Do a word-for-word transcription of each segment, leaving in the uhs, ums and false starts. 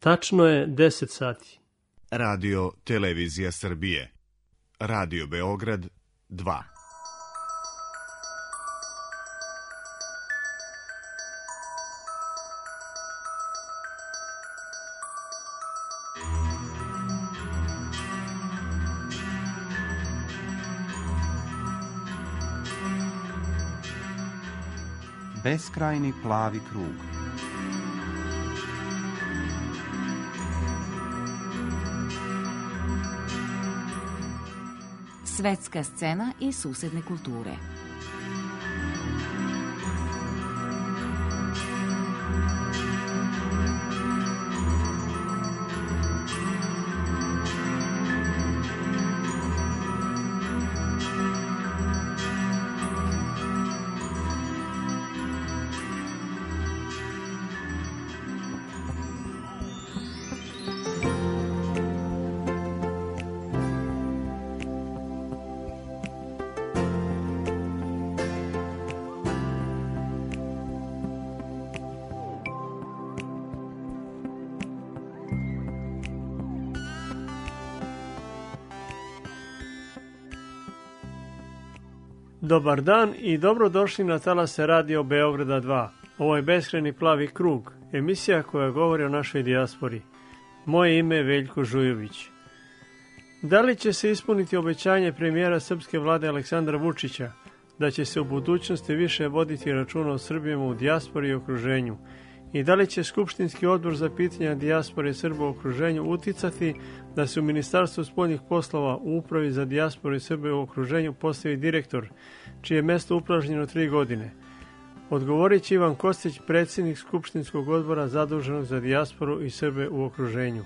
Tačno je deset sati. Radio Televizija Srbije. Radio Beograd dva. Beskrajni plavi krug. Svetska scena i susedne kulture. Dobar dan i dobrodošli na talase Radio Beograda dva. Ovo je Beskrajni plavi krug, emisija koja govori o našoj dijaspori. Moje ime je Veljko Žujović. Da li će se ispuniti obećanje premijera srpske vlade Aleksandra Vučića da će se u budućnosti više voditi računa o Srbima u dijaspori i okruženju? I da li će Skupštinski odbor za pitanja dijaspore i Srba u okruženju uticati da se u Ministarstvu spoljnih poslova u Upravi za dijasporu i Srbe u okruženju postavi direktor, čije je mesto upražnjeno tri godine? Odgovorit će Ivan Kostić, predsjednik Skupštinskog odbora zaduženog za dijasporu i Srbe u okruženju.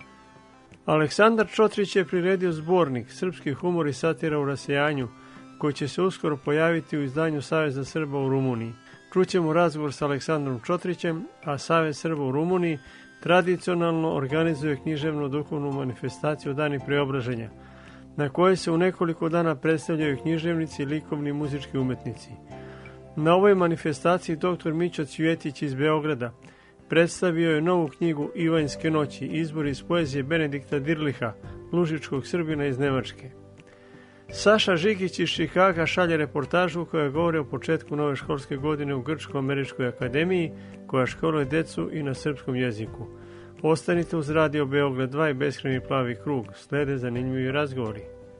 Aleksandar Čotrić je priredio zbornik Srpski humor i satira u rasejanju, koji će se uskoro pojaviti u izdanju Saveza Srba u Rumuniji. Čućemo razgovor sa Aleksandrom Čotrićem, a Savez Srba u Rumuniji tradicionalno organizuje književno-duhovnu manifestaciju Dani preobraženja, na kojoj se u nekoliko dana predstavljaju književnici, likovni i muzički umetnici. Na ovoj manifestaciji doktor Mićo Cvjetić iz Beograda predstavio je novu knjigu Ivanjske noći, izbor iz poezije Benedikta Dirliha, lužičkog Srbina iz Nemačke. Saša Žigić iz Čikaga šalje reportažu koja govori o početku nove školske godine u Grčko-američkoj akademiji, koja školuje decu i na srpskom jeziku. Ostanite uz Radio Beograd dva i Beskrajni plavi krug. Slede zanimljivi razgovori.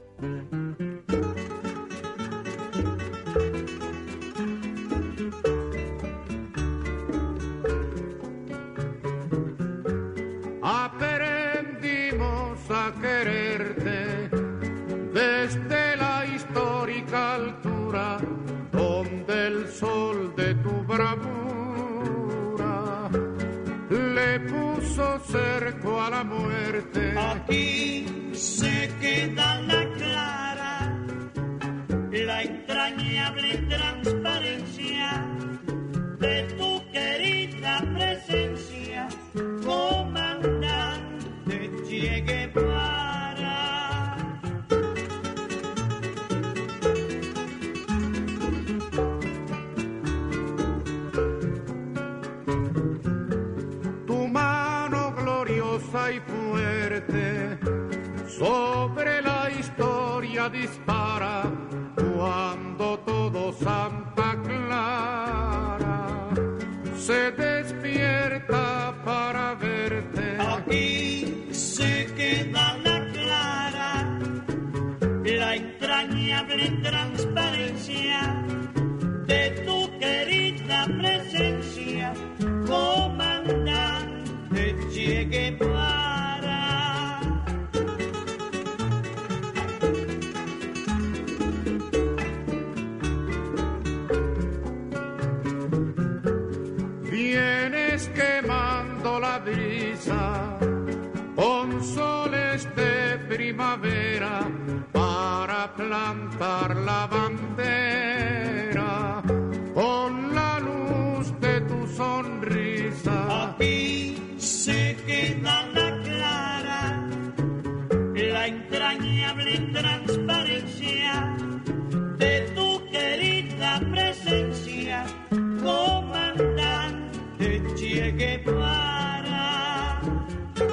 Aprendimos a quererte desde la histórica altura donde el sol de tu bravura le puso cerco a la muerte. Aquí se queda la clara, la entrañable transparencia de tu querida presencia, comandante Che Guevara. Y fuerte sobre la historia dispara cuando todo Santa Clara se despierta para verte. Aquí se queda la clara, la entrañable transparencia de tu querida presencia, comandante Che Guevara. Vienes quemando la brisa con soles de primavera para plantar la bandera con la luz de tu sonrisa. Aquí se queda la clara, la entrañable transparencia de tu querida presencia, comandante Che Guevara.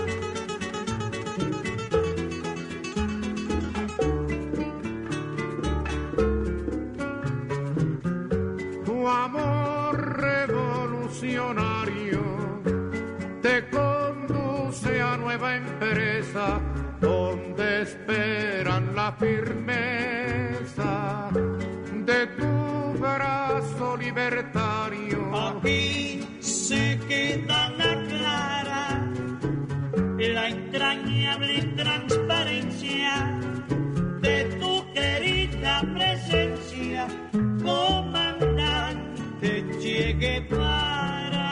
nueva empresa donde esperan la firmeza de tu brazo libertario. Aquí se queda la clara, la entrañable transparencia de tu querida presencia, comandante Che Guevara.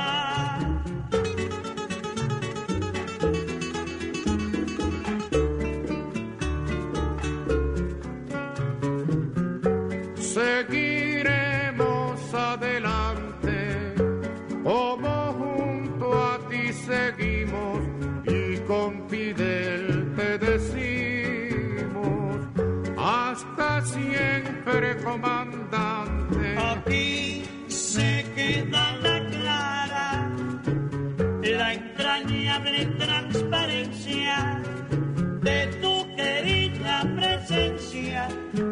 Seguiremos adelante, como junto a ti seguimos, y con Fidel te decimos, hasta siempre, comandante. Aquí se queda la clara, la entrañable transparencia de tu querida presencia,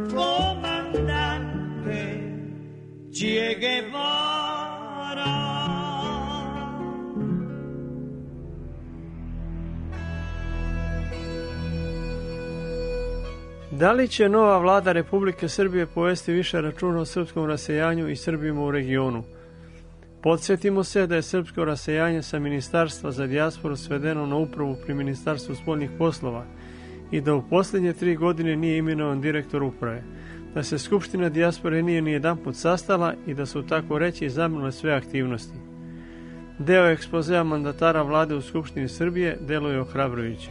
comandante Che Guevara. Da li će nova vlada Republike Srbije povesti više računa o srpskom rasejanju i Srbima u regionu? Podsjetimo se da je srpsko rasejanje sa Ministarstva za dijasporu svedeno na upravu pri Ministarstvu spoljnih poslova i da u posljednje tri godine nije imenovan direktor uprave, da se Skupština dijaspore nije ni jedanput sastala i da su tako reći zamrle sve aktivnosti. Deo ekspozea mandatara vlade u Skupštini Srbije deluje ohrabrujuće.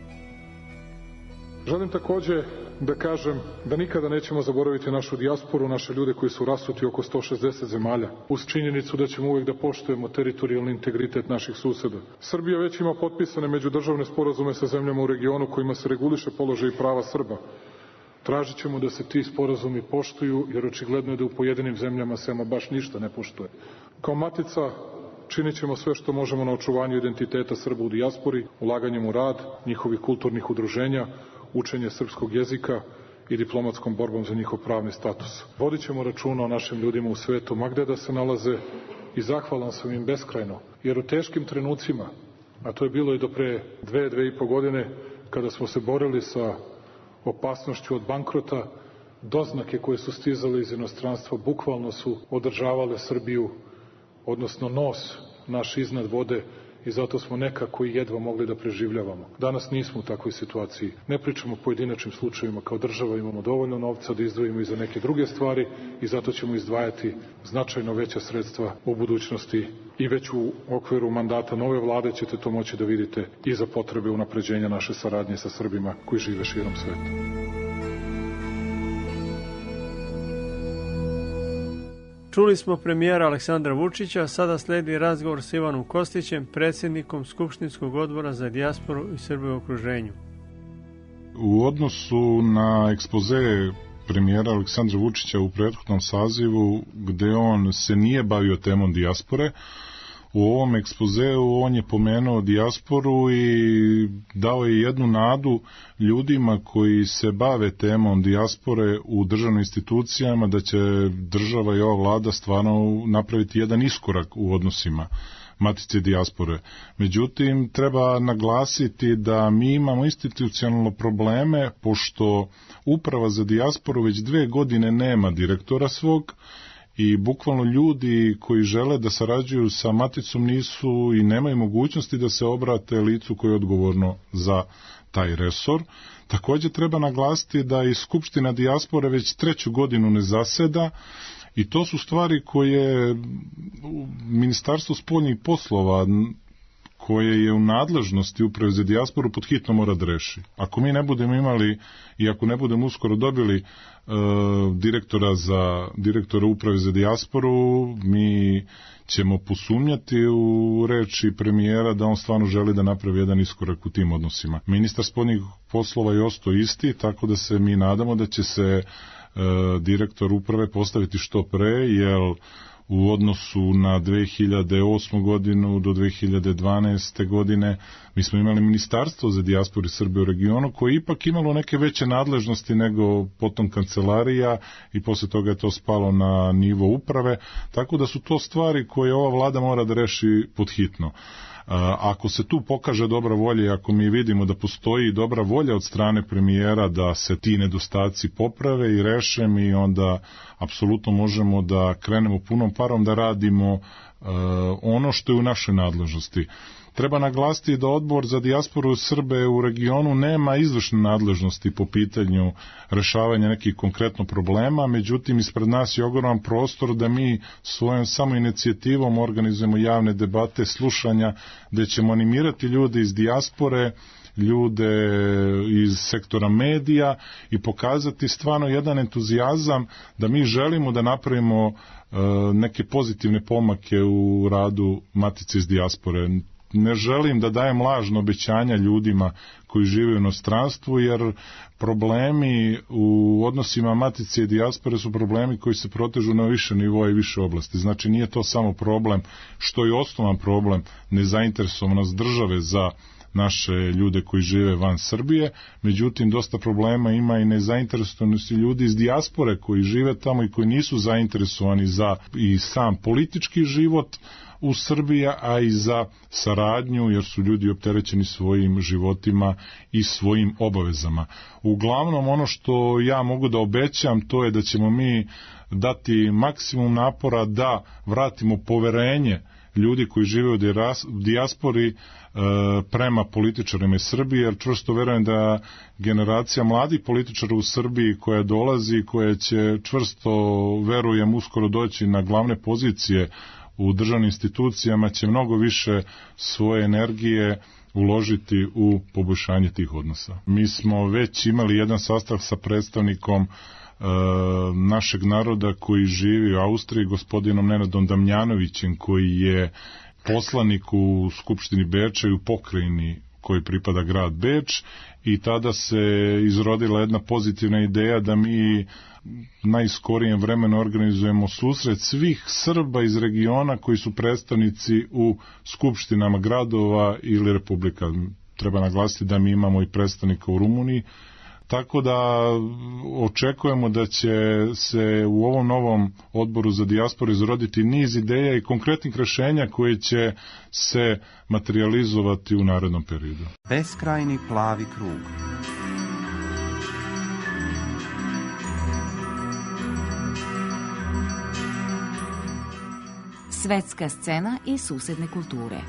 Želim takođe da kažem da nikada nećemo zaboraviti našu dijasporu, naše ljude koji su rasuti oko sto šezdeset zemalja, uz činjenicu da ćemo uvek da poštujemo teritorijalni integritet naših suseda. Srbija već ima potpisane međudržavne sporazume sa zemljama u regionu kojima se reguliše položaj i prava Srba. Tražit ćemo da se ti sporazumi poštuju, jer očigledno je da u pojedinim zemljama se ama baš ništa ne poštuje. Kao matica činit ćemo sve što možemo na očuvanju identiteta Srba u dijaspori, ulaganjem u rad njihovih kulturnih udruženja, učenje srpskog jezika i diplomatskom borbom za njihov pravni status. Vodit ćemo računa o našim ljudima u svetu, ma gde da se nalaze, i zahvalan sam im beskrajno, jer u teškim trenucima, a to je bilo i do pre dve, dve i po godine, kada smo se borili sa opasnošću od bankrota, doznake koje su stizale iz inostranstva bukvalno su održavale Srbiju, odnosno nos naš iznad vode, i zato smo nekako i jedva mogli da preživljavamo. Danas nismo u takvoj situaciji. Ne pričamo o pojedinačnim slučajevima, kao država imamo dovoljno novca da izdvojimo i za neke druge stvari i zato ćemo izdvajati značajno veća sredstva u budućnosti i već u okviru mandata nove vlade ćete to moći da vidite i za potrebe unapređenja naše saradnje sa Srbima koji žive širom sveta. Čuli smo premijera Aleksandra Vučića, sada sledi razgovor s Ivanom Kostićem, predsjednikom Skupštinskog odbora za dijasporu i Srbe u okruženju. U odnosu na ekspoze premijera Aleksandra Vučića u prethodnom sazivu, gde on se nije bavio temom dijaspore, u ovom ekspozeu on je pomenuo dijasporu i dao je jednu nadu ljudima koji se bave temom dijaspore u državnim institucijama da će država i ova vlada stvarno napraviti jedan iskorak u odnosima matice dijaspore. Međutim, treba naglasiti da mi imamo institucionalno probleme, pošto Uprava za dijasporu već dve godine nema direktora svog, i bukvalno ljudi koji žele da sarađuju sa maticom nisu i nemaju mogućnosti da se obrate licu koje je odgovorno za taj resor. Takođe treba naglasiti da i Skupština dijaspore već treću godinu ne zaseda i to su stvari koje Ministarstvo spoljnih poslova, koje je u nadležnosti Uprave za dijasporu, pod hitno mora da reši. Ako mi ne budemo imali i ako ne budemo uskoro dobili e, direktora za direktora Uprave za dijasporu, mi ćemo posumnjati u reči premijera da on stvarno želi da napravi jedan iskorak u tim odnosima. Ministar spoljnih poslova je ostao isti, tako da se mi nadamo da će se e, direktor uprave postaviti što pre, jer u odnosu na dve hiljade osmu godinu do dve hiljade dvanaeste. godine mi smo imali Ministarstvo za dijasporu i Srbe u regionu koje je ipak imalo neke veće nadležnosti nego potom kancelarija i posle toga je to spalo na nivo uprave, tako da su to stvari koje ova vlada mora da reši pod hitno. Ako se tu pokaže dobra volja i ako mi vidimo da postoji dobra volja od strane premijera da se ti nedostaci poprave i reše, mi onda apsolutno možemo da krenemo punom parom da radimo ono što je u našoj nadležnosti. Treba naglasiti da Odbor za dijasporu Srbe u regionu nema izvršne nadležnosti po pitanju rešavanja nekih konkretno problema, međutim ispred nas je ogroman prostor da mi svojom samoinicijativom organizujemo javne debate, slušanja, gde ćemo animirati ljude iz dijaspore, ljude iz sektora medija i pokazati stvarno jedan entuzijazam da mi želimo da napravimo neke pozitivne pomake u radu Matice iz dijaspore. Ne želim da dajem lažno obećanja ljudima koji žive u inostranstvu, jer problemi u odnosima Matice i dijaspore su problemi koji se protežu na više nivoa i više oblasti. Znači nije to samo problem, što je osnovan problem, nezainteresovanost države za naše ljude koji žive van Srbije, međutim dosta problema ima i nezainteresovanosti ljudi iz dijaspore koji žive tamo i koji nisu zainteresovani za i sam politički život u Srbiji, a i za saradnju, jer su ljudi opterećeni svojim životima i svojim obavezama. Uglavnom, ono što ja mogu da obećam, to je da ćemo mi dati maksimum napora da vratimo poverenje ljudi koji žive u dijaspori prema političarima iz Srbije, jer čvrsto verujem da generacija mladih političara u Srbiji koja dolazi, koja će čvrsto, verujem, uskoro doći na glavne pozicije u državnim institucijama, će mnogo više svoje energije uložiti u poboljšanje tih odnosa. Mi smo već imali jedan sastav sa predstavnikom e, našeg naroda koji živi u Austriji, gospodinom Nenadom Damjanovićem, koji je poslanik u Skupštini Beča i u pokrajini koji pripada grad Beč, i tada se izrodila jedna pozitivna ideja da mi najskorijem vremenu organizujemo susret svih Srba iz regiona koji su predstavnici u skupštinama gradova ili republika. Treba naglasiti da mi imamo i predstavnika u Rumuniji, tako da očekujemo da će se u ovom novom odboru za dijasporu izroditi niz ideja i konkretnih rešenja koje će se materializovati u narednom periodu. Beskrajni plavi krug. Svetska scena i susedne kulture.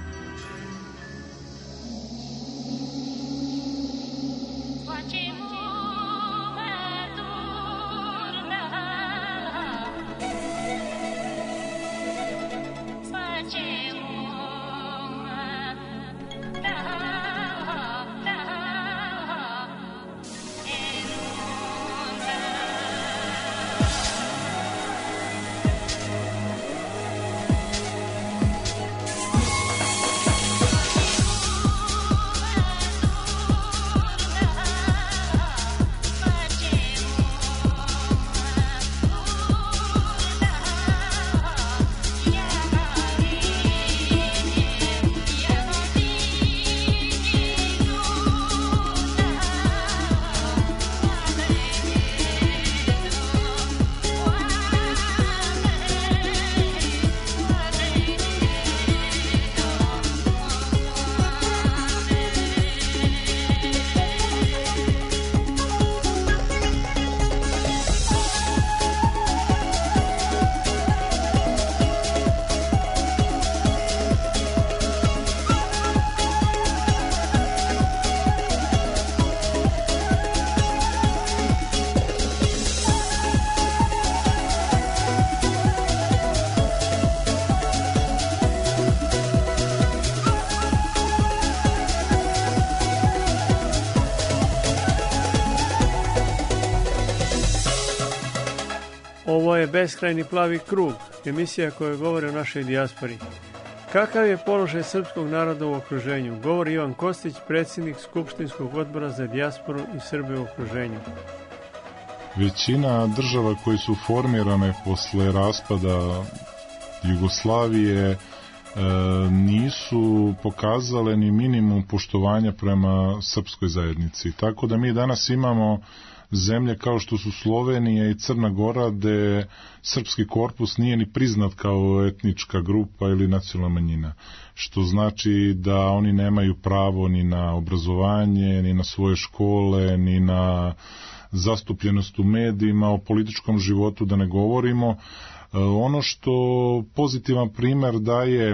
Ovo je Beskrajni plavi krug, emisija koja govori o našoj dijaspori. Kakav je položaj srpskog naroda u okruženju? Govori Ivan Kostić, predsjednik Skupštinskog odbora za dijasporu i Srbe u okruženju. Većina država koje su formirane posle raspada Jugoslavije nisu pokazale ni minimum poštovanja prema srpskoj zajednici. Tako da mi danas imamo zemlje kao što su Slovenija i Crna Gora, gde srpski korpus nije ni priznat kao etnička grupa ili nacionalna manjina, što znači da oni nemaju pravo ni na obrazovanje, ni na svoje škole, ni na zastupljenost u medijima, o političkom životu da ne govorimo. Ono što pozitivan primer daje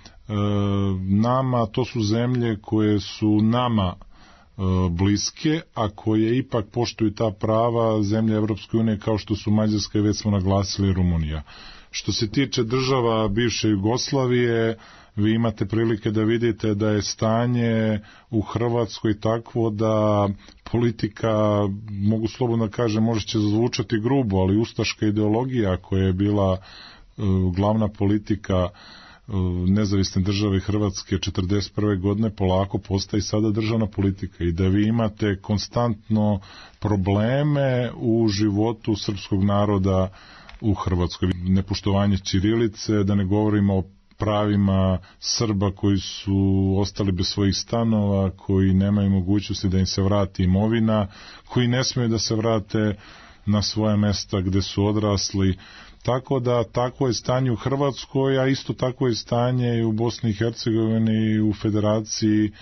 nama, to su zemlje koje su nama bliske, a koje ipak poštuju ta prava zemlje Evropske unije kao što su Mađarska i već smo naglasili Rumunija. Što se tiče država bivše Jugoslavije, vi imate prilike da vidite da je stanje u Hrvatskoj takvo da politika, mogu slobodno kažem, može će zvučati grubo, ali ustaška ideologija koja je bila uh, glavna politika nezavisne države Hrvatske četrdeset prve godine polako postaje sada državna politika i da vi imate konstantno probleme u životu srpskog naroda u Hrvatskoj. Nepoštovanje ćirilice, da ne govorimo o pravima Srba koji su ostali bez svojih stanova, koji nemaju mogućnosti da im se vrati imovina, koji ne smiju da se vrate na svoje mesta gde su odrasli. Tako da takvo je stanje u Hrvatskoj, a isto takvo je stanje i u Bosni i Hercegovini i u Federaciji e,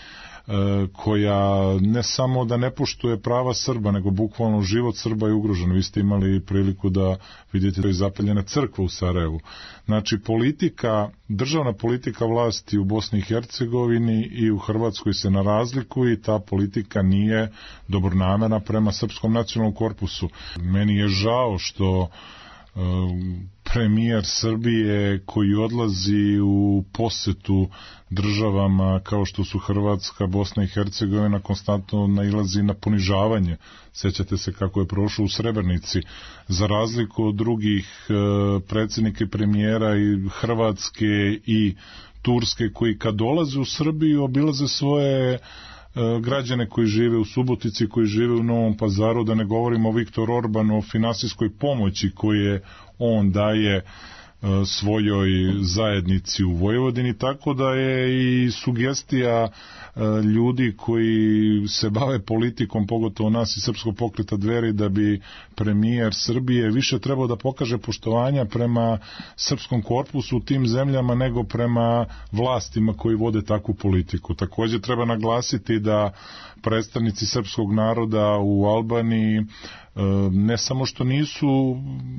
koja ne samo da ne poštuje prava Srba, nego bukvalno život Srba je ugrožen. Vi ste imali priliku da vidite da je zapaljena crkva u Sarajevu. Znači politika, državna politika vlasti u Bosni i Hercegovini i u Hrvatskoj se narazlikuje i ta politika nije dobronamerna prema srpskom nacionalnom korpusu. Meni je žao što premijer Srbije koji odlazi u posetu državama kao što su Hrvatska, Bosna i Hercegovina konstantno nailazi na ponižavanje. Sjećate se kako je prošlo u Srebrenici. Za razliku od drugih predsjednika i premijera i Hrvatske i Turske koji kad dolaze u Srbiju obilaze svoje građane koji žive u Subotici, koji žive u Novom Pazaru, da ne govorimo o Viktor Orbanu, o finansijskoj pomoći koje on daje svojoj zajednici u Vojvodini, tako da je i sugestija ljudi koji se bave politikom, pogotovo nas iz Srpskog pokreta Dveri, da bi premijer Srbije više trebao da pokaže poštovanja prema srpskom korpusu u tim zemljama nego prema vlastima koji vode takvu politiku. Također treba naglasiti da predstavnici srpskog naroda u Albaniji ne samo što nisu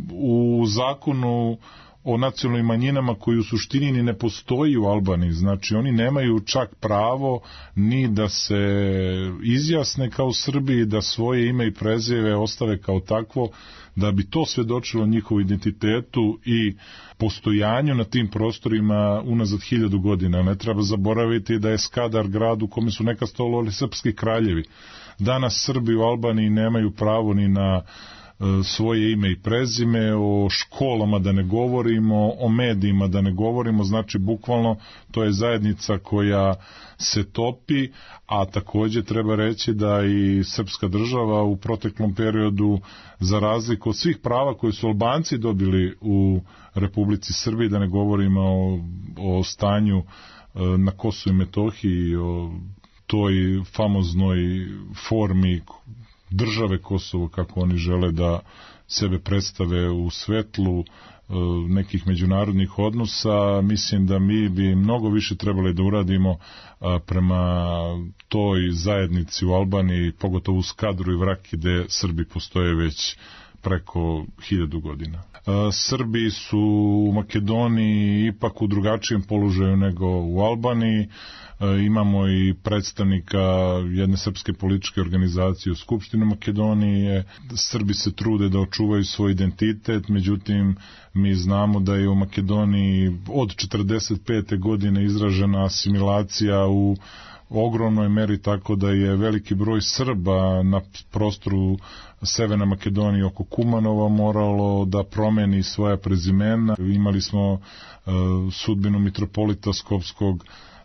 u zakonu o nacionalnim manjinama koji u suštini ni ne postoji u Albaniji, znači oni nemaju čak pravo ni da se izjasne kao Srbi, da svoje ime i prezime ostave kao takvo, da bi to svedočilo njihovu identitetu i postojanju na tim prostorima unazad hiljadu godina. Ne treba zaboraviti da je Skadar grad u kome su nekad stolovali srpski kraljevi. Danas Srbi u Albaniji nemaju pravo ni na svoje ime i prezime, o školama da ne govorimo, o medijima da ne govorimo, znači bukvalno to je zajednica koja se topi, a također treba reći da i srpska država u proteklom periodu, za razliku od svih prava koje su Albanci dobili u Republici Srbiji, da ne govorimo o, o stanju na Kosovu i Metohiji, o toj famoznoj formi države Kosovo, kako oni žele da sebe predstave u svetlu nekih međunarodnih odnosa, mislim da mi bi mnogo više trebali da uradimo prema toj zajednici u Albaniji, pogotovo u Skadru i Vraki, gde Srbi postoje već preko hiljadu godina. Srbi su u Makedoniji ipak u drugačijem položaju nego u Albaniji. Imamo i predstavnika jedne srpske političke organizacije u Skupštini Makedonije. Srbi se trude da očuvaju svoj identitet, međutim mi znamo da je u Makedoniji od četrdeset pete godine izražena asimilacija u ogromnoj meri, tako da je veliki broj Srba na prostoru Severne Makedonije oko Kumanova moralo da promeni svoja prezimena. Imali smo uh, sudbinu mitropolita Skopskog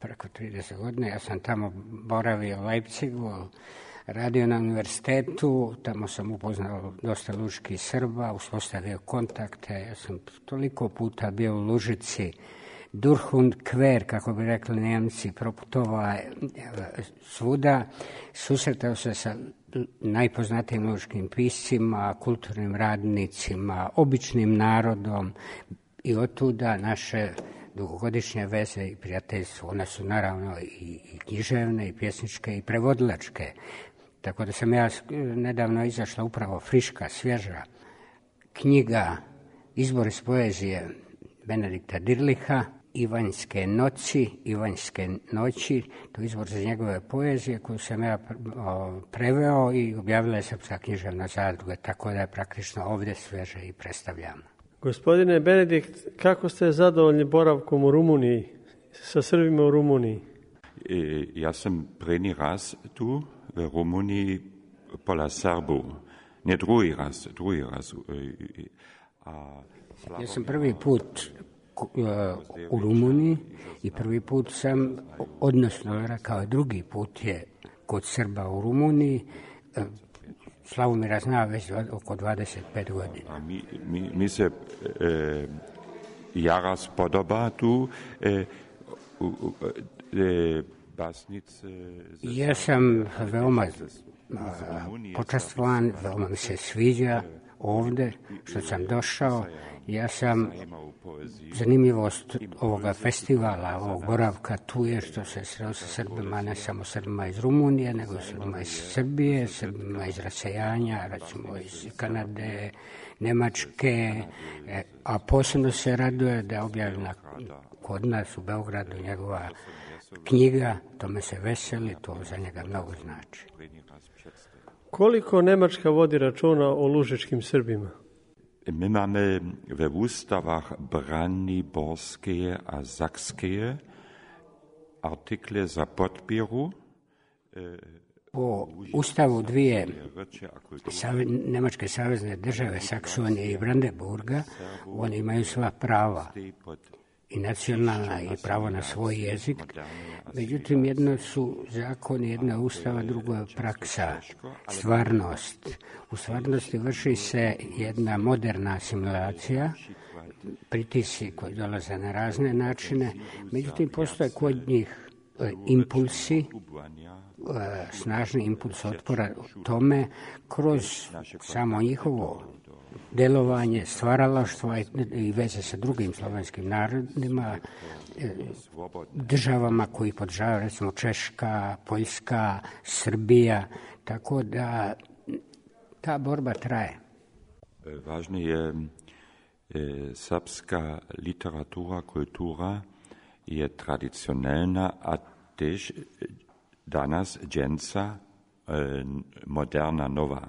preko trideset godina. Ja sam tamo boravio u Leipzigu, radio na univerzitetu, tamo sam upoznao dosta lužičkih Srba, uspostavio kontakte, ja sam toliko puta bio u Lužici, durch und quer, kako bi rekli Njemci, proputovao svuda, susretao se sa najpoznatijim lužičkim piscima, kulturnim radnicima, običnim narodom i otuda naše dugogodišnje veze i prijateljstvo. One su naravno i, i književne, i pjesničke, i prevodilačke. Tako da sam ja nedavno izašla upravo friška, svježa knjiga Izbor iz poezije Benedikta Dirliha, Ivanjske noći, Ivanjske noći, to je izbor za njegove poezije koju sam ja preveo i objavila je Srpska književna zadruga, tako da je praktično ovdje svježe i predstavljamo. Gospodine Benedikt, kako ste zadovoljni boravkom u Rumuniji, sa Srbima u Rumuniji? E, ja sam prvi raz tu v Rumuniji pola Srbu. Ne drugi raz, drugi raz. A, ja sam prvi put u Rumuniji i prvi put sam, odnosno rekao drugi put je kod Srba u Rumuniji. Slavomira zna već oko dvadeset pet godina. A mi, mi, mi se e, jara spodoba tu e, e, basnice... Ja sam veoma počastvovan, veoma mi se sviđa ovdje što sam došao. Ja sam, zanimljivost ovoga festivala, ovog boravka tu je što se sreo sa Srbima, ne samo Srbima iz Rumunije, nego Srbima iz Srbije, Srbima iz rasejanja, recimo iz Kanade, Njemačke, a posebno se raduje da je objavljena kod nas u Beogradu njegova knjiga, tome se veseli, to za njega mnogo znači. Koliko Nemačka vodi računa o lužičkim Srbima? My mamy we Ustavach Braniborskie a Sakskie artikle za potpiru. Po Ustavu dvije save, Nemačke savezne države, Saksonije i Brandenburga, oni imaju sva prava i nacionalna i pravo na svoj jezik. Međutim, jedno su zakoni, jedna ustava, drugo je praksa, stvarnost. U stvarnosti vrši se jedna moderna asimilacija, pritisci koji dolaze na razne načine, međutim, postoje kod njih e, impulsi, e, snažni impuls otpora tome kroz samo njihovo delovanje, stvaralaštva i veze sa drugim slovenskim narodima, državama koji podržavaju, recimo Češka, Poljska, Srbija, tako da ta borba traje. Važno je e, srpska literatura, kultura je tradicionalna, a tež danas dženca e, moderna, nova.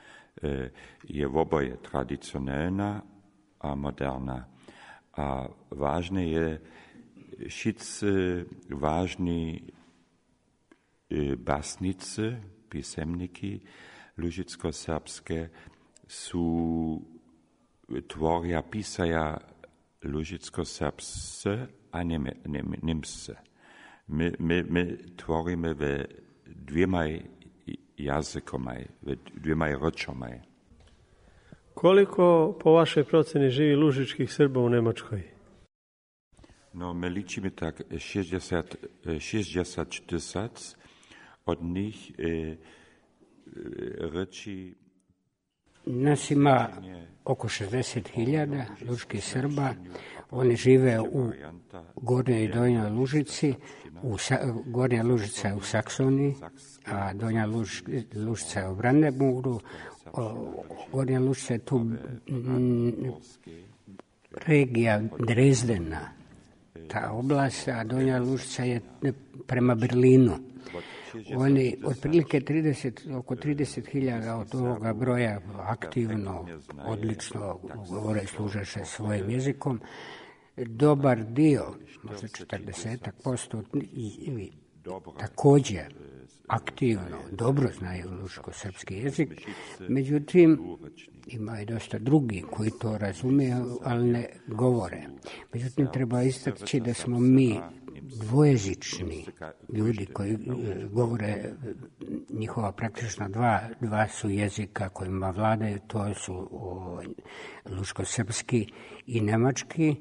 Je oboje tradicionalna, a moderna. A važne je šic važni basnice, pisemniki lužicko-srpske su tvorja pisaja lužicko-srpse, a ne nemce. My, my, my tvoríme ve dvěmaj jazykomaj, ve dvěmaj ročomaj. Koliko po vašoj proceni živi lužičkih Srba u Nemačkoj? No, my ličíme tak šezdeset, šezdeset tisíc, od njih e, reči... Nas ima oko šezdeset hiljada lužičkih Srba. Oni žive u Gornjoj i Donjoj Lužici. U Sa, Gornja Lužica je u Saksoniji, a Donja Luž, Lužica je u Brandenburgu. Gornja Lužica je tu m, regija Drezdena, ta oblast, a Donja Lužica je prema Berlinu. Oni otprilike trideset, oko trideset hiljada od ovoga broja aktivno, odlično govore i služe se svojim jezikom. Dobar dio, možda četrdeset posto također aktivno, dobro znaju luško-srpski jezik, međutim ima i dosta drugih koji to razumiju, ali ne govore. Međutim, treba istaći da smo mi dvojezični ljudi koji govore njihova praktično dva, dva su jezika kojima vladaju, to su o, luško-srpski i nemački,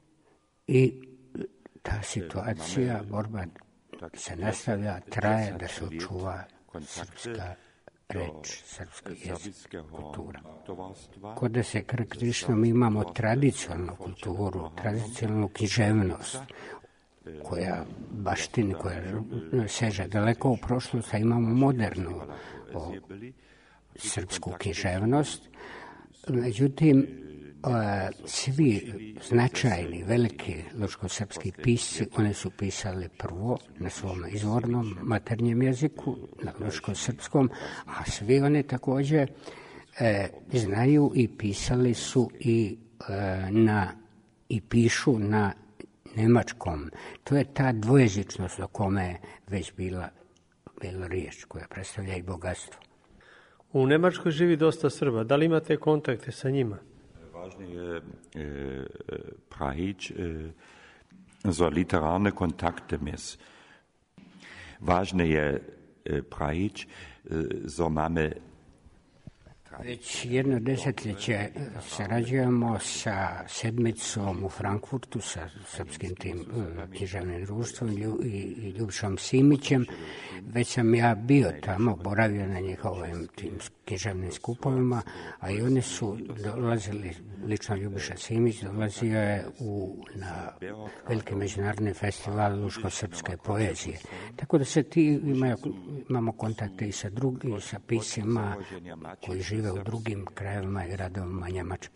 i ta situacija, borba se nastavlja, traje da se očuva srpska reč, srpski jezik, kultura. Kod da se karakterično mi imamo tradicionalnu kulturu, tradicionalnu književnost, koja baštini, koja seže daleko u prošlost, a imamo modernu o, srpsku književnost. Međutim, o, svi značajni, veliki luško-srpski pisci, oni su pisali prvo na svom izvornom maternjem jeziku, na luško-srpskom, a svi oni također e, znaju i pisali su i e, na i pišu na nemačkom. To je ta dvojezičnost o kome je već bila, bila riječ, koja predstavlja i bogatstvo. U Nemačkoj živi dosta Srba. Da li imate kontakte sa njima? Važno je eh, prahić eh, za literarne kontakte mes. Važno je eh, prahić eh, za mame. Već jedno desetljeće sarađujemo sa sedmicom u Frankfurtu, sa srpskim tim književnim društvom i Ljubišom Simićem. Već sam ja bio tamo, boravio na njihovim tim književnim skupovima, a i oni su dolazili, lično Ljubiša Simić dolazio je u, na veliki međunarodni festival luško-srpske poezije. Tako da se ti imaju, imamo kontakte i sa drugim, sa pisima koji žive u drugim krajevima i gradovima Njemačke.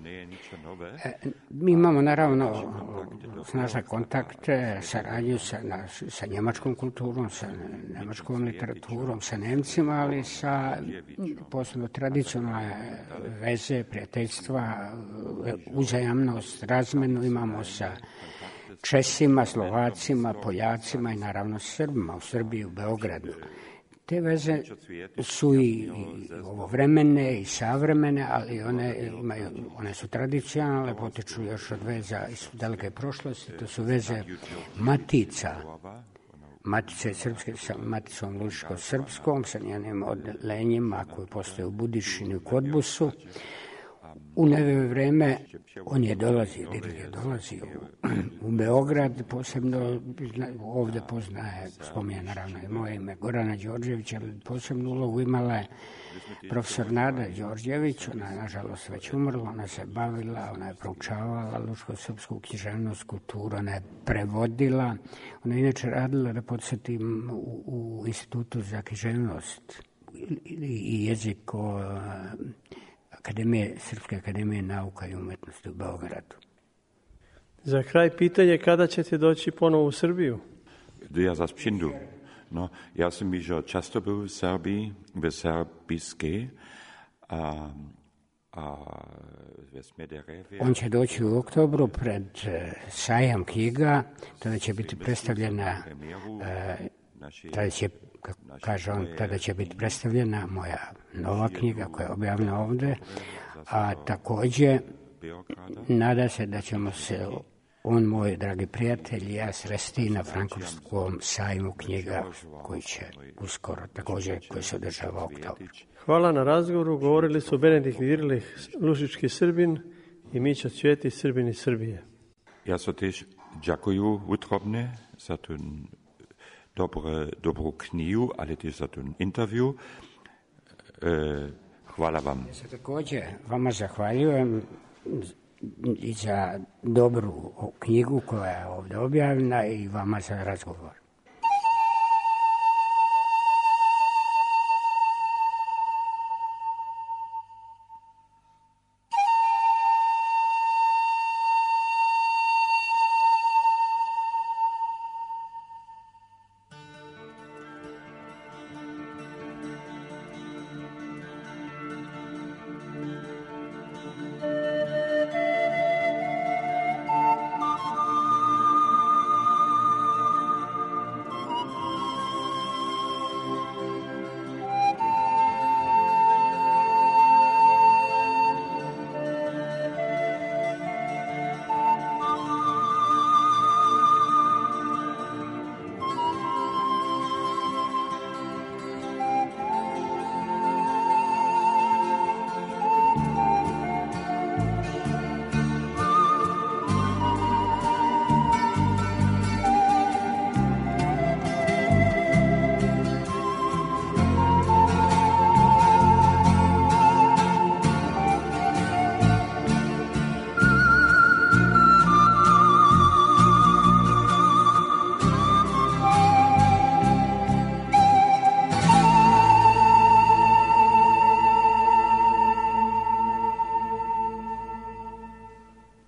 E, mi imamo naravno snažne kontakte, saradnju sa, na, sa njemačkom kulturom, sa njemačkom literaturom, sa Nemcima, ali sa posebno tradicionalne veze, prijateljstva, uzajamnost, razmenu imamo sa Česima, Slovacima, Poljacima i naravno Srbima u Srbiji, u Beogradu. Te veze su i ovovremene i savremene, ali one, imaju, one su tradicionalne, potiču još od veza iz daleke prošlosti. To su veze matica, matice srpske sa maticom luško-srpskom, sa njenim odelenjima koji postoje u Budišini i Kodbusu. U nove vreme on je dolazio, je dolazio u, u Beograd, posebno ovdje poznaje, spominje naravno i moje ime, Gorana Đorđevića, posebnu ulogu imala je profesor Nada Đorđević, ona je nažalost već umrla, ona se bavila, ona je proučavala luško-srpsku književnost, kulturu, ona je prevodila, ona je inače radila, da podsjetim, u, u Institutu za književnost i, i jezik o Akademije, Srpske akademije nauka i umetnosti u Beogradu. Za kraj pitanje, kada ćete doći ponovo u Srbiju? Ja za Pšindu. No, ja sam bio često bio u Srbiji, u Srbijske. A, a, On će doći u oktobru pred uh, sajam knjiga, tada će biti predstavljena uh, tada će, kako kaže on, tada će biti predstavljena moja nova knjiga koja je objavljena ovdje, a također nada se da ćemo se, on, moj dragi prijatelj, ja sresti na Frankfurtskom sajmu knjiga koji će uskoro također, koji se održava u oktobru. Hvala na razgovoru, govorili su Benedikt Dirlih, lužički Srbin, i Mićo Cvjetić, Srbin iz Srbije. Ja so tež ďakuju utrobne za tu Dobre, dobru knjigu, ali ti za ten intervju. E, hvala vam. Ja se također vama zahvaljujem i za dobru knjigu koja je ovdje objavljena i vama za razgovor.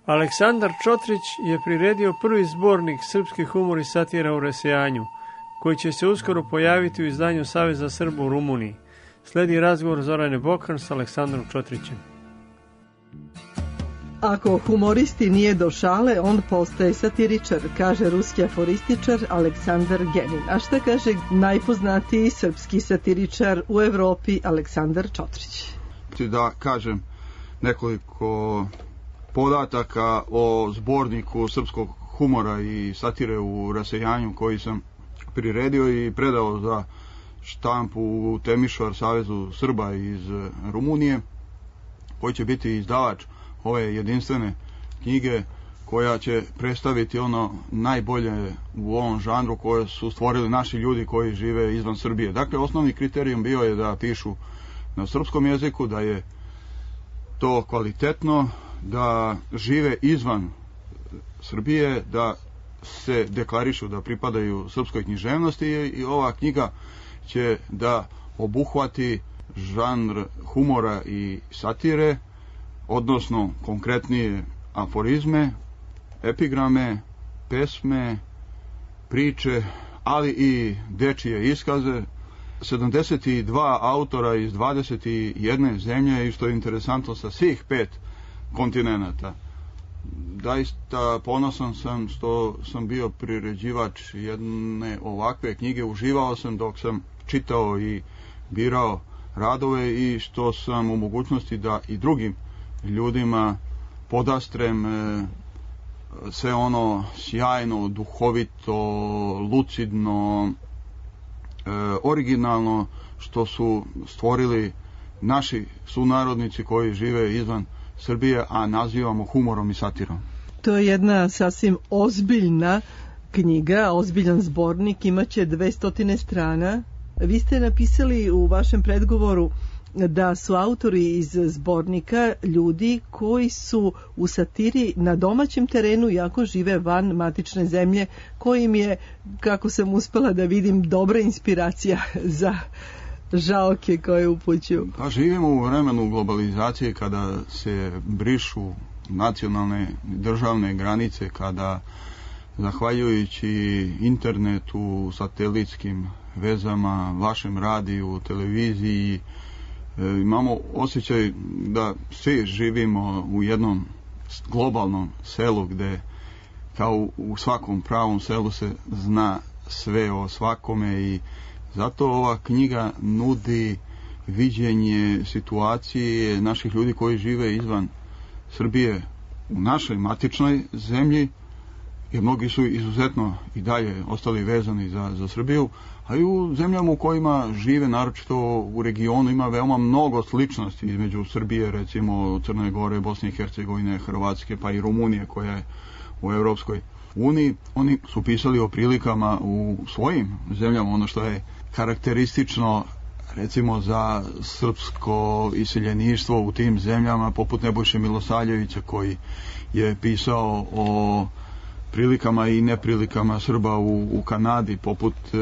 Aleksandar Čotrić je priredio prvi zbornik Srpski humor i satira u rasejanju, koji će se uskoro pojaviti u izdanju Saveza Srba u Rumuniji. Sledi razgovor Zorane Bokan s Aleksandrom Čotrićem. Ako humoristi nije do šale, on postaje satiričar, kaže ruski aforističar Aleksandar Genin. A šta kaže najpoznatiji srpski satiričar u Evropi Aleksandar Čotrić? Da kažem nekoliko podataka o zborniku srpskog humora i satire u rasejanju koji sam priredio i predao za štampu u Temišvar Savezu Srba iz Rumunije, koji će biti izdavač ove jedinstvene knjige koja će predstaviti ono najbolje u ovom žanru koje su stvorili naši ljudi koji žive izvan Srbije. Dakle, osnovni kriterijum bio je da pišu na srpskom jeziku, da je to kvalitetno, da žive izvan Srbije, da se deklarišu da pripadaju srpskoj književnosti i ova knjiga će da obuhvati žanr humora i satire, odnosno konkretnije aforizme, epigrame, pesme, priče, ali i dečije iskaze. sedamdeset dva autora iz dvadeset jedne zemlje i što je interesantno sa svih pet kontinenata. Daista ponosan sam što sam bio priređivač jedne ovakve knjige, uživao sam dok sam čitao i birao radove i što sam u mogućnosti da i drugim ljudima podastrem e, sve ono sjajno, duhovito, lucidno, e, originalno što su stvorili naši sunarodnici koji žive izvan Srbije, a nazivamo humorom i satirom. To je jedna sasvim ozbiljna knjiga, ozbiljan zbornik, imaće dvesta strana. Vi ste napisali u vašem predgovoru da su autori iz zbornika ljudi koji su u satiri na domaćem terenu, iako žive van matične zemlje, kojim je, kako sam uspela da vidim, dobra inspiracija za žaoke koje upućuju. Pa živimo u vremenu globalizacije kada se brišu nacionalne državne granice, kada zahvaljujući internetu, satelitskim vezama, vašem radiju, televiziji, imamo osjećaj da svi živimo u jednom globalnom selu gde kao u svakom pravom selu se zna sve o svakome i zato ova knjiga nudi viđenje situacije naših ljudi koji žive izvan Srbije u našoj matičnoj zemlji, jer mnogi su izuzetno i dalje ostali vezani za, za Srbiju, a i u zemljama u kojima žive, naročito u regionu, ima veoma mnogo sličnosti između Srbije, recimo Crne Gore, Bosne i Hercegovine, Hrvatske, pa i Rumunije koja je u Evropskoj uniji. Oni su pisali o prilikama u svojim zemljama, ono što je karakteristično recimo za srpsko iseljeništvo u tim zemljama, poput Nebojše Milosavljevića koji je pisao o prilikama i neprilikama Srba u, u Kanadi, poput e,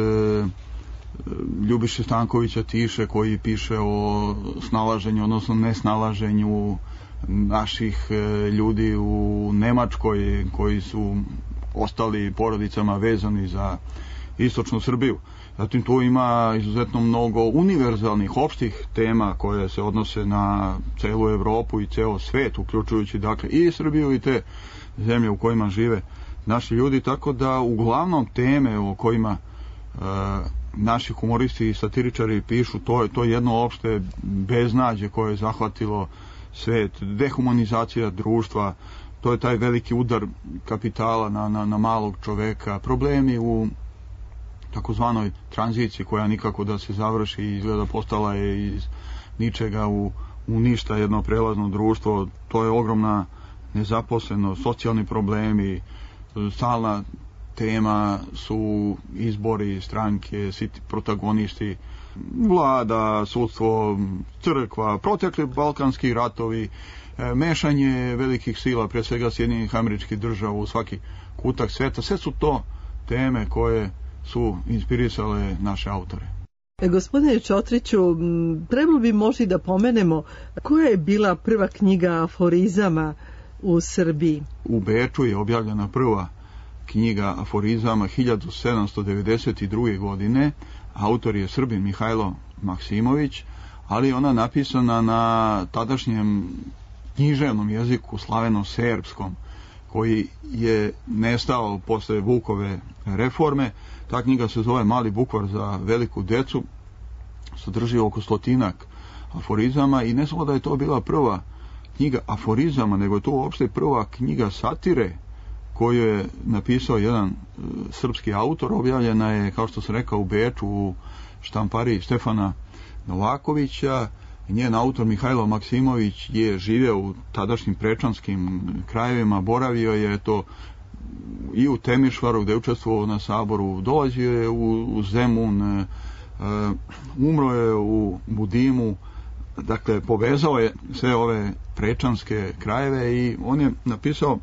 Ljubiše Stankovića Tiše koji piše o snalaženju, odnosno nesnalaženju naših e, ljudi u Nemačkoj koji su ostali porodicama vezani za istočnu Srbiju. Zatim tu ima izuzetno mnogo univerzalnih, opštih tema koje se odnose na celu Evropu i ceo svet, uključujući dakle i Srbiju i te zemlje u kojima žive naši ljudi, tako da uglavnom teme o kojima e, naši humoristi i satiričari pišu, to je to jedno opšte beznađe koje je zahvatilo svet, dehumanizacija društva, to je taj veliki udar kapitala na, na, na malog čoveka, problemi u takozvanoj tranziciji koja nikako da se završi i izgleda postala je iz ničega u, u ništa jedno prelazno društvo, to je ogromna nezaposlenost, socijalni problemi, stalna tema su izbori, stranke, svi protagonisti, vlada, sudstvo, crkva, protekli balkanski ratovi, mešanje velikih sila, pre svega Sjedinjenih Američkih Država u svaki kutak sveta, sve su to teme koje su inspirisale naše autore. E, gospodine Čotriću, trebalo bi možda da pomenemo koja je bila prva knjiga aforizama u Srbiji. U Beču je objavljena prva knjiga aforizama hiljadu sedamsto devedeset druge. godine. Autor je Srbin Mihajlo Maksimović, ali ona napisana na tadašnjem književnom jeziku slaveno-serbskom, koji je nestao posle Vukove reforme. Ta knjiga se zove Mali bukvar za veliku decu, sadrži oko stotinak aforizama i ne samo da je to bila prva knjiga aforizama, nego je to uopšte prva knjiga satire koju je napisao jedan e, srpski autor. Objavljena je, kao što sam rekao, u Beču u štampariji Stefana Novakovića. Njen autor Mihajlo Maksimović je živeo u tadašnjim prečanskim krajevima, boravio je to i u Temišvaru gde je učestvovao na saboru, dolazio je u, u Zemun, e, umro je u Budimu, dakle povezao je sve ove prečanske krajeve i on je napisao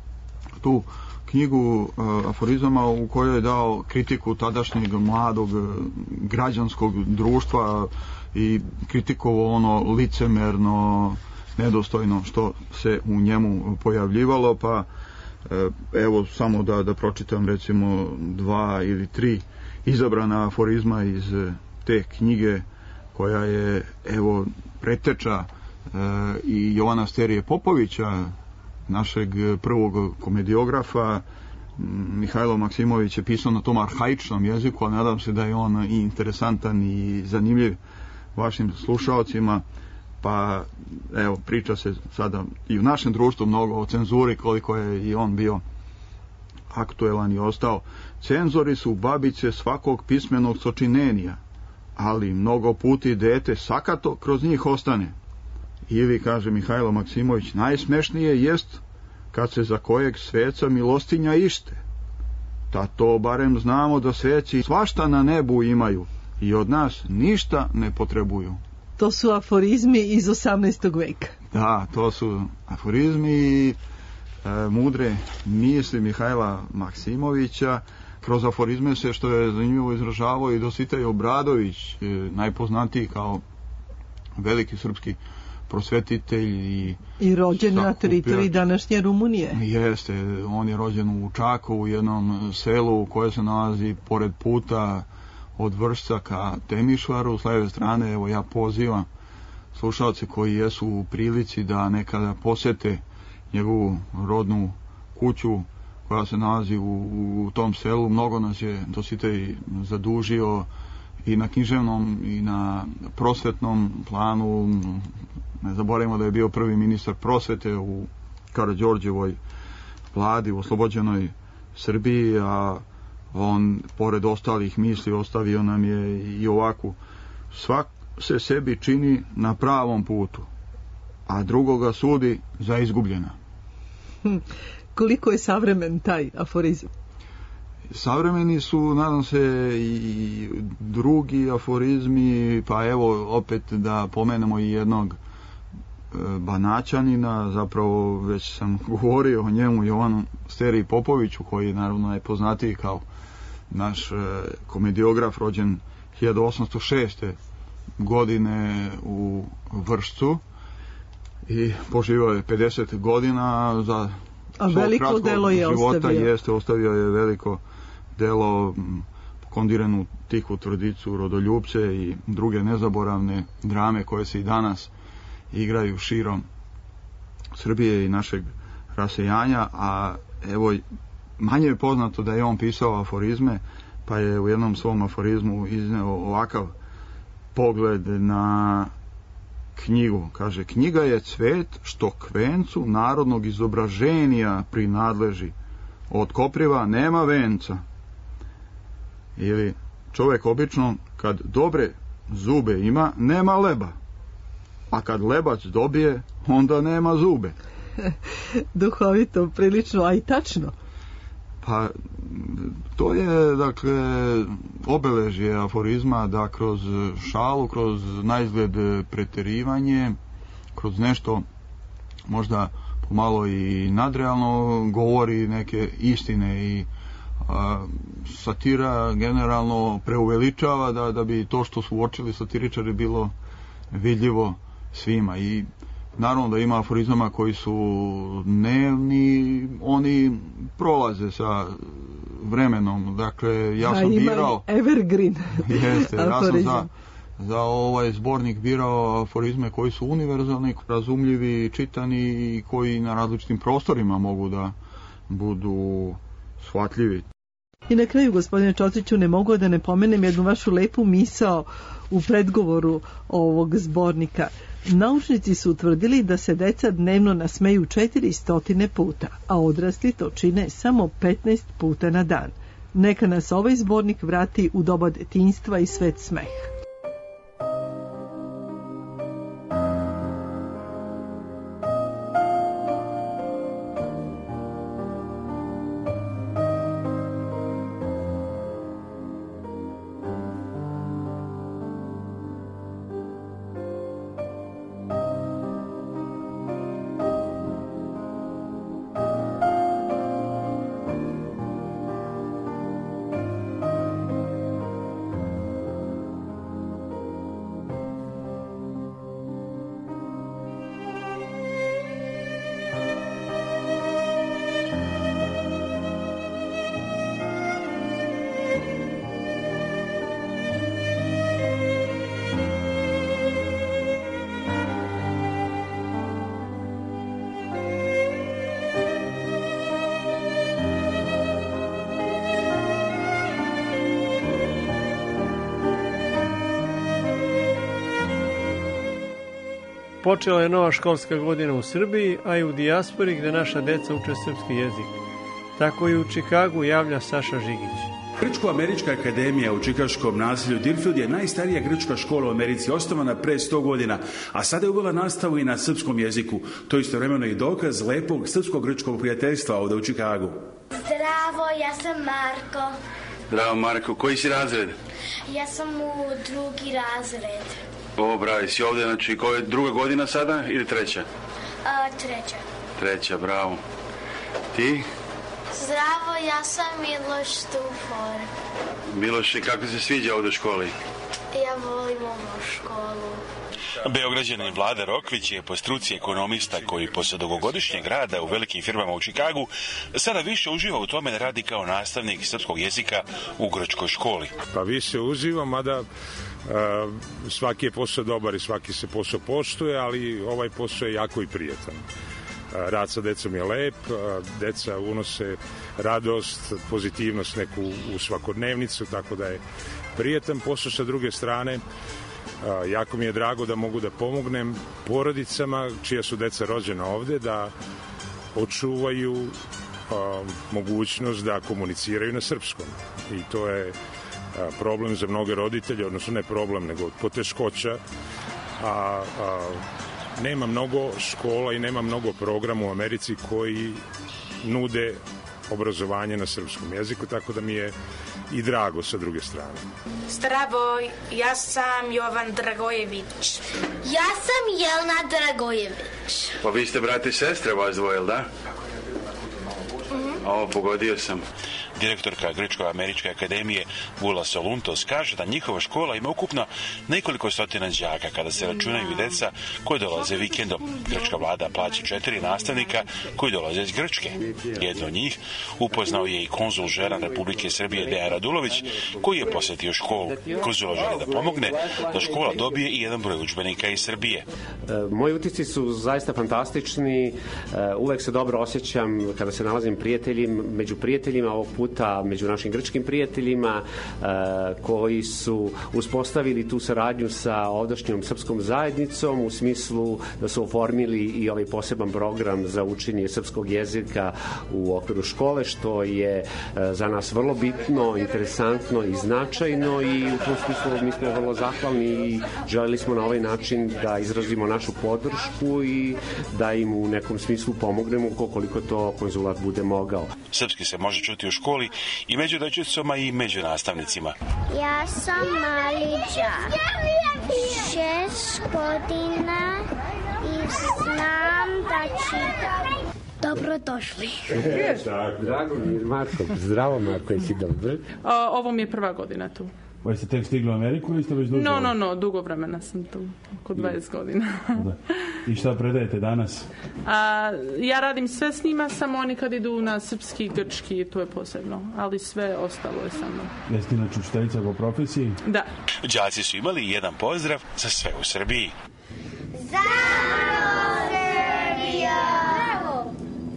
tu knjigu uh, aforizama u kojoj je dao kritiku tadašnjeg mladog uh, građanskog društva i kritikovao ono licemerno, nedostojno što se u njemu pojavljivalo. Pa uh, evo samo da, da pročitam recimo dva ili tri izabrana aforizma iz uh, te knjige koja je evo preteča uh, i Jovana Sterije Popovića, našeg prvog komediografa. Mihajlo Maksimović je pisao na tom arhaičnom jeziku, a nadam se da je on i interesantan i zanimljiv vašim slušalcima. Pa evo, priča se sada i u našem društvu mnogo o cenzuri, koliko je i on bio aktuelan i ostao. Cenzori su babice svakog pismenog sočinenija, ali mnogo puti dete sakato kroz njih ostane. Ili, kaže Mihajlo Maksimović, najsmešnije jest kad se za kojeg sveca milostinja ište. Ta to barem znamo da sveci svašta na nebu imaju i od nas ništa ne potrebuju. To su aforizmi iz osamnaestog veka. Da, to su aforizmi i e, mudre misli Mihajla Maksimovića. Kroz aforizme se, što je zanimljivo, izražavao i Dositej Obradović, e, najpoznatiji kao veliki srpski prosvetitelj i, I rođen na teritoriji današnje Rumunije. Jeste, on je rođen u Čakovu, u jednom selu koje se nalazi pored puta od Vršca ka Temišvaru. S leve strane, evo ja pozivam slušalce koji jesu u prilici da nekada posete njegovu rodnu kuću koja se nalazi u, u tom selu. Mnogo nas je Dositej zadužio i na književnom i na prosvetnom planu. Ne zaboravimo da je bio prvi ministar prosvete u Karađorđevoj vladi u oslobođenoj Srbiji, a on, pored ostalih misli, ostavio nam je i ovakvu: svak se sebi čini na pravom putu, a drugoga sudi za izgubljena. Hm. Koliko je savremen taj aforizam? Savremeni su, nadam se, i drugi aforizmi, pa evo opet da pomenemo i jednog Banaćanina, zapravo već sam govorio o njemu, Jovanu Steriji Popoviću, koji je naravno najpoznatiji kao naš komediograf, rođen hiljadu osamsto šeste. godine u Vršcu i poživio je pedeset godina. Za A veliko delo je života ostavio. Jeste, ostavio je veliko delo, Kondiranu tihu tvrdicu, Rodoljupce i druge nezaboravne drame koje se i danas igraju širom Srbije i našeg rasejanja. A evo, manje je poznato da je on pisao aforizme, pa je u jednom svom aforizmu izneo ovakav pogled na knjigu. Kaže: knjiga je cvet što kvencu narodnog izobraženja prinadleži, od kopriva nema venca. Ili, čovjek obično kad dobre zube ima, nema leba, a kad lebac dobije, onda nema zube. Duhovito, prilično, a i tačno. Pa to je, dakle, obeležje aforizma, da kroz šalu, kroz naizgled preterivanje, kroz nešto možda pomalo i nadrealno govori neke istine i a, satira generalno preuveličava da, da bi to što su uočili satiričari bilo vidljivo svima. I Naravno da ima aforizama koji su dnevni, oni prolaze sa vremenom. Dakle, ja sam birao... evergreen. Jeste, ja sam za, za ovaj zbornik birao aforizme koji su univerzalni, razumljivi, čitani i koji na različitim prostorima mogu da budu shvatljivi. I na kraju, gospodine Čociću, ne mogu da ne pomenem jednu vašu lepu misao u predgovoru ovog zbornika. Naučnici su utvrdili da se deca dnevno nasmeju četiristo puta, a odrasli to čine samo petnaest puta na dan. Neka nas ovaj zbornik vrati u doba detinjstva i svet smeha. Počela je nova školska godina u Srbiji, a i u dijaspori gde naša deca uče srpski jezik. Tako i u Čikagu javlja Saša Žigić. Grčko-američka akademija u čikaškom naselju Deerfield je najstarija grčka škola u Americi, osnovana pre sto godina, a sada je uvela nastavu i na srpskom jeziku. To je istovremeno i dokaz lepog srpsko-grčkog prijateljstva ovde u Čikagu. Zdravo, ja sam Marko. Zdravo Marko, koji si razred? Ja sam u drugi razred. O, bravi, si ovde, znači, koja je druga godina sada ili treća? A, treća. Treća, bravo. Ti? Zdravo, ja sam Miloš Stufor. Miloš, kako se sviđa ovde u školi? Ja volim ovu školu. Beograđanin Vlada Rokvić je po struci ekonomista koji posle dugogodišnjeg rada u velikim firmama u Čikagu sada više uživa u tome da radi kao nastavnik srpskog jezika u grčkoj školi. Pa više uživam, mada Uh, svaki je posao dobar i svaki se posao poštuje, ali ovaj posao je jako i prijetan. Uh, rad sa decom je lep, uh, deca unose radost, pozitivnost neku u svakodnevnicu, tako da je prijetan posao. Sa druge strane, uh, jako mi je drago da mogu da pomognem porodicama čija su deca rođena ovde, da očuvaju uh, mogućnost da komuniciraju na srpskom. I to je problem za mnoge roditelje, odnosno ne problem, nego poteškoća, a, a nema mnogo škola i nema mnogo programa u Americi koji nude obrazovanje na srpskom jeziku, tako da mi je i drago sa druge strane. Zdravo, ja sam Jovan Dragojević. Ja sam Jelena Dragojević. Pa vi ste brate i sestre vas dvoje, da? Mm-hmm. O, pogodio sam. Direktorka Grčko-američke akademije Vula Soluntos kaže da njihova škola ima ukupno nekoliko stotina đaka kada se računaju i deca koji dolaze vikendom. Grčka vlada plaća četiri nastavnika koji dolaze iz Grčke. Jedno od njih upoznao je i konzul žeran Republike Srbije Dejan Radulović, koji je posetio školu. Konzul želi da pomogne da škola dobije i jedan broj udžbenika iz Srbije. Moji utisci su zaista fantastični. Uvek se dobro osjećam kada se nalazim prijateljima, među prijateljima ovog puta među našim grčkim prijateljima koji su uspostavili tu saradnju sa ovdašnjom srpskom zajednicom u smislu da su oformili i ovaj poseban program za učenje srpskog jezika u okviru škole, što je za nas vrlo bitno, interesantno i značajno, i u tom smislu mi smo vrlo zahvalni i želeli smo na ovaj način da izrazimo našu podršku i da im u nekom smislu pomognemo koliko to konzulat bude mogao. Srpski se može čuti u školi i među dečicama i među nastavnicima. Ja sam mali đak, šest godina i znam da čitam. Dobrodošli. Drago mi je, Marko. Zdravo, Marko, jesi dobro? Ovo mi je prva godina tu. Pa jeste tek stigli u Ameriku ili ste već dugo? No, no, no, dugo vremena sam tu, oko dvadeset godina. Da. I šta predajete danas? A, ja radim sve s njima, samo oni kad idu na srpski, grčki, to je posebno, ali sve ostalo je sa mnom. Jeste inače učiteljica po profesiji? Da. Đaci su imali jedan pozdrav za sve u Srbiji. Zdravo, Srbija! Bravo!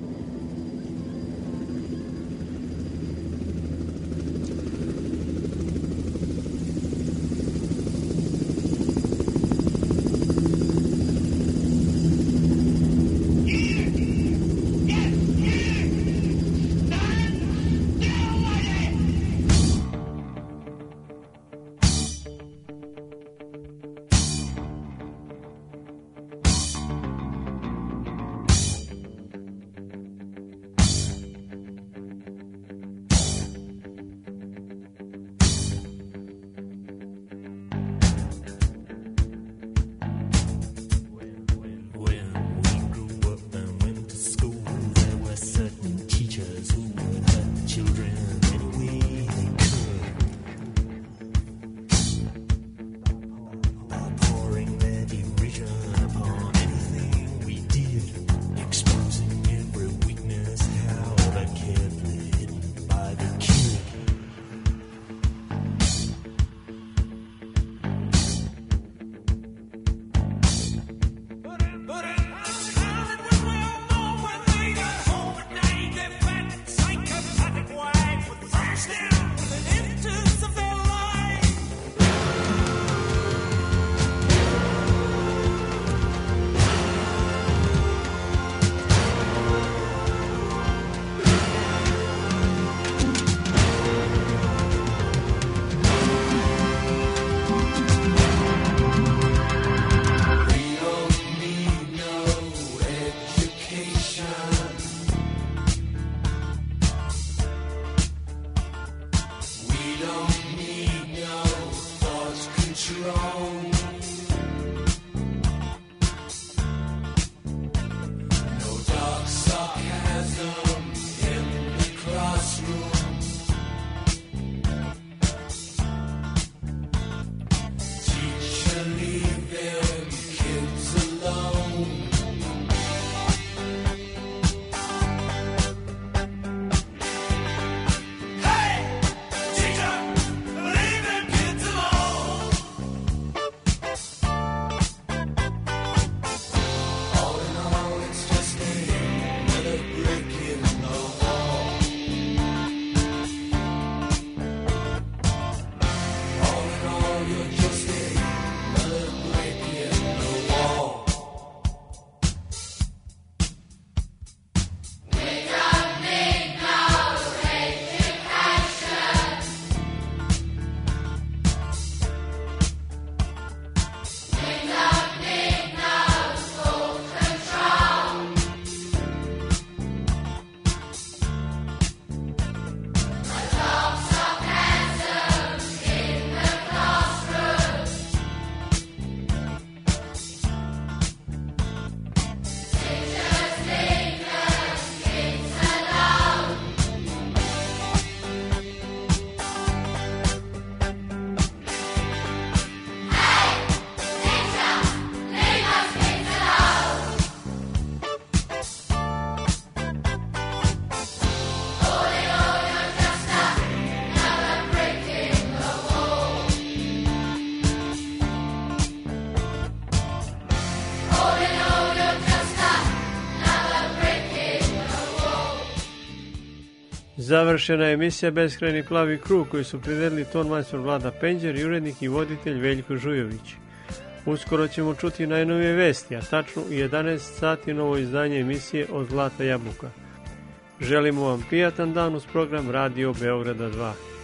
Završena je emisija Beskrajni plavi krug koju su priredili ton majstor Vlada Penđer i urednik i voditelj Veljko Žujović. Uskoro ćemo čuti najnovije vesti, a tačno u jedanaest sati novo izdanje emisije Od Zlata jabuka. Želimo vam prijatan dan uz program Radio Beograda dva.